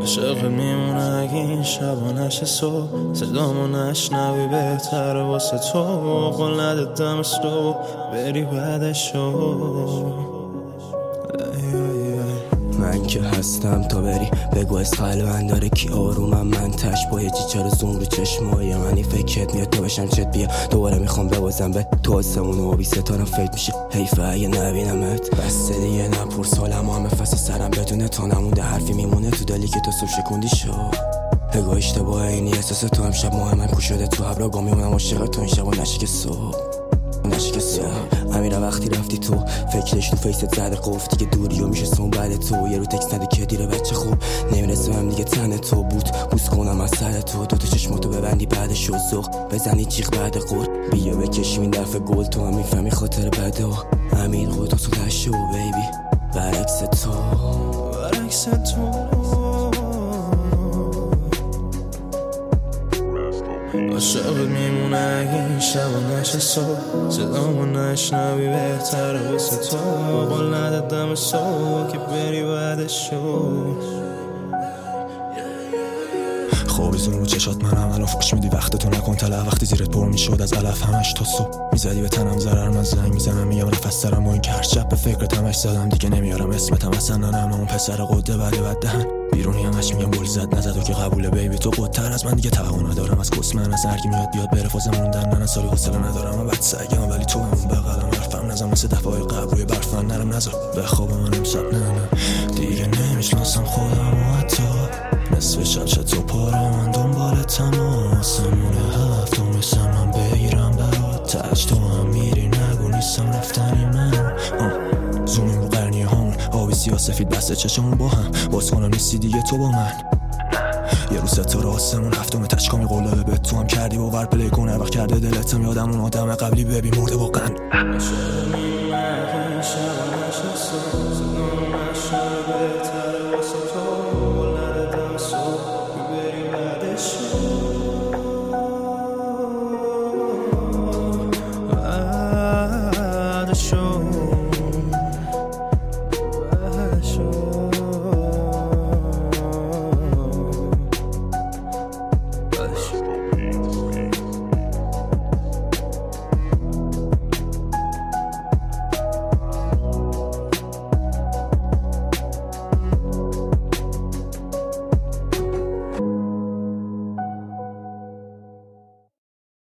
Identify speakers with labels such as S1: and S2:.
S1: عاشق میمونه اگه این شبا نشه صبح، صدامو نشنوی بهتره واسه تو. قول نده دم صبح بری بعدشو.
S2: من که هستم تا بری بگو از قلبن داره کی آرومم، من تش با یه چیچار زوم رو چشمای منی فکرت میاد تا بشم چت بیا دوباره میخوام ببازم به تو آسمون و آبی ستارم فید میشه حیفه اگه نبینمت. بس دیگه نپرس حالم همه فصل سرم بدونه تا نمونده حرفی میمونه تو دلی که تو صبح شکوندی شو. بگو اشتباه اینی احساس تو امشب من کو شده تو حبرا گا میمونم عاشق تو این شبا نشی صبح امیره وقتی رفتی تو فکرش تو فیست زده قفتی که دوری و میشه سون بعد تو یه رو تکس نده که دیره بچه خوب نمیرسه هم دیگه تن تو بود بوس کنم از سر تو دوتا چشماتو ببندی بعدش و زخ بزنی جیغ بعد قول بیا بکشیم این دفعه گل تو هم میفهمی خاطر بده و امیر خودتو تو تشو بیبی برعکس تو
S1: عاشقت میمونه اگه این شبا نشه صبح، صدامو نشنوی بهتره واسه تو. قول نده دم صبح که بری بعدشو.
S3: خوابی زنو رو چشات منم الان فوکش میدی وقتتو نکن طلع وقتی زیرت پر میشد از علف همش تا صبح میزدی به تنم ضرر من زنگ میزنم میگم نفس دارم و این که هر شب به فکرت همش زدم دیگه نمیارم اسمتم اصلا ننم اون پسر قده بده بد دهن بیرونی همش میگم بول زد نزد و که قبوله بیبی تو قدتر از من دیگه توقع ندارم از کس من از هرکی میاد بیاد بره فاز موندن من سالی حوصله ندارم من بد سگم ولی تو همون بغلم حرفم نزن مثل دفعه قبل روی برفن نرم نذار بخواب من امشب نه دیگه نمیشناسم خودم و حتی نصف شب چطور پاره من دنبال تماسمونه هفتم میشم من بگیرم برات تج تو هم میری نگو نیستم رفتنی من زومیم رو قرنی همون آبی سیاه سفید بسته چشمون با هم باز کنم نیستی دیگه تو با من یه روز ستاره آسمون هفتم تشکامی قلبه به تو هم کردی باور پلی کنه وقت کرده دلتم یادم اون آدم قبلی ببی مرده با قن